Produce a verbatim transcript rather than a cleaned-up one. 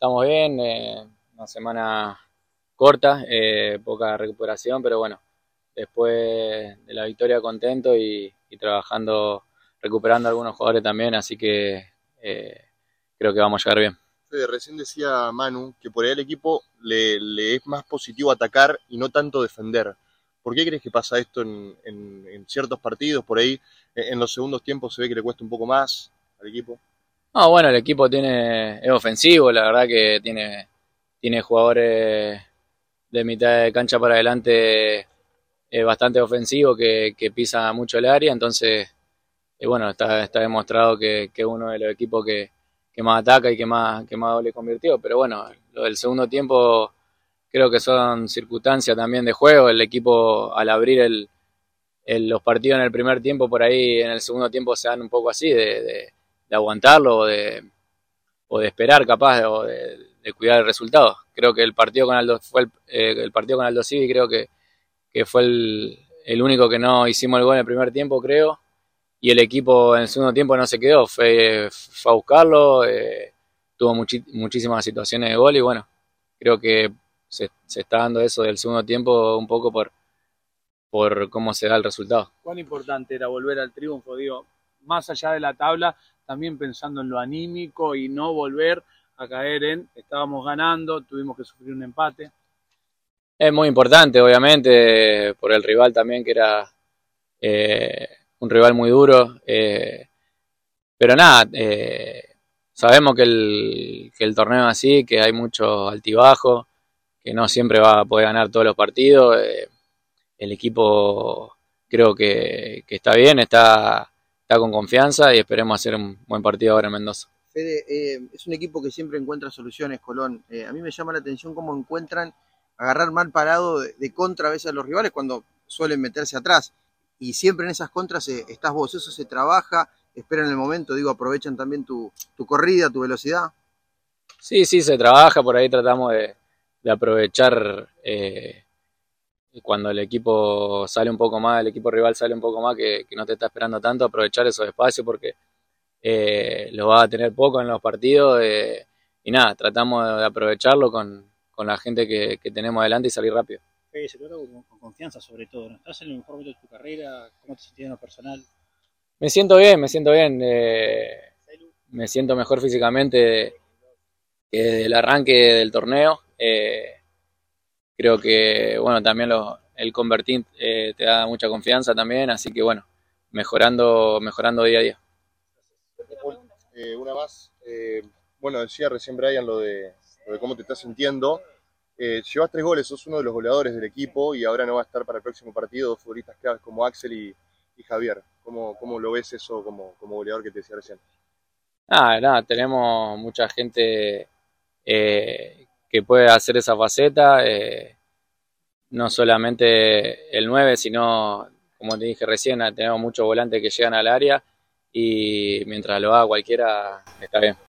Estamos bien, eh, una semana corta, eh, poca recuperación, pero bueno, después de la victoria contento y, y trabajando, recuperando algunos jugadores también, así que eh, creo que vamos a llegar bien. Fede, recién decía Manu que por ahí al equipo le, le es más positivo atacar y no tanto defender. ¿Por qué crees que pasa esto en, en, en ciertos partidos? Por ahí en, en los segundos tiempos se ve que le cuesta un poco más al equipo. No, bueno, el equipo tiene, es ofensivo, la verdad que tiene, tiene jugadores de mitad de cancha para adelante eh, bastante ofensivo que, que pisa mucho el área, entonces y bueno, está, está demostrado que, que uno de los equipos que, que más ataca y que más, que más goles convirtió, pero bueno, lo del segundo tiempo creo que son circunstancias también de juego, el equipo al abrir el, el, los partidos en el primer tiempo, por ahí en el segundo tiempo se dan un poco así, de, de, de aguantarlo o de, o de esperar capaz, o de, de cuidar el resultado. Creo que el partido con Aldo, fue el, eh, el partido con Aldo Civi creo que, que fue el, el único que no hicimos el gol en el primer tiempo, creo, y el equipo en el segundo tiempo no se quedó, fue, fue a buscarlo, eh, tuvo muchi muchísimas situaciones de gol y bueno, creo que se, se está dando eso del segundo tiempo un poco por, por cómo se da el resultado. ¿Cuán importante era volver al triunfo? Digo, más allá de la tabla, también pensando en lo anímico y no volver a caer en, estábamos ganando, tuvimos que sufrir un empate. Es muy importante, obviamente, por el rival también, que era eh, un rival muy duro. Eh, pero nada, eh, sabemos que el, que el torneo es así, que hay mucho altibajo, que no siempre va a poder ganar todos los partidos. Eh, el equipo creo que, que está bien, está, está con confianza y esperemos hacer un buen partido ahora en Mendoza. Fede, eh, es un equipo que siempre encuentra soluciones, Colón. Eh, a mí me llama la atención cómo encuentran agarrar mal parado de, de contra a veces a los rivales cuando suelen meterse atrás. Y siempre en esas contras eh, estás vos, eso se trabaja, esperan el momento, digo, aprovechan también tu, tu corrida, tu velocidad. Sí, sí, se trabaja, por ahí tratamos de, de aprovechar eh, cuando el equipo sale un poco más, el equipo rival sale un poco más, que, que no te está esperando tanto, aprovechar esos espacios porque eh, los va a tener poco en los partidos eh, y nada, tratamos de aprovecharlo con, con la gente que, que tenemos adelante y salir rápido. Fede, se trata con, con confianza sobre todo, ¿no? ¿Estás en el mejor momento de tu carrera? ¿Cómo te sentís en lo personal? Me siento bien, me siento bien, eh, me siento mejor físicamente que desde el arranque del torneo. Eh, creo que bueno, también lo, el convertir eh, te da mucha confianza también, así que bueno, mejorando, mejorando día a día. Eh, una más, eh, bueno, decía recién Brian lo de, lo de cómo te estás sintiendo. Eh, llevas tres goles, sos uno de los goleadores del equipo y ahora no va a estar para el próximo partido dos futbolistas claves como Axel y, y Javier. ¿Cómo, ¿Cómo lo ves eso como, como goleador que te decía recién? Nada, nada, tenemos mucha gente eh, que puede hacer esa faceta, eh, no solamente el nueve, sino, como te dije recién, tenemos muchos volantes que llegan al área y mientras lo haga cualquiera está bien.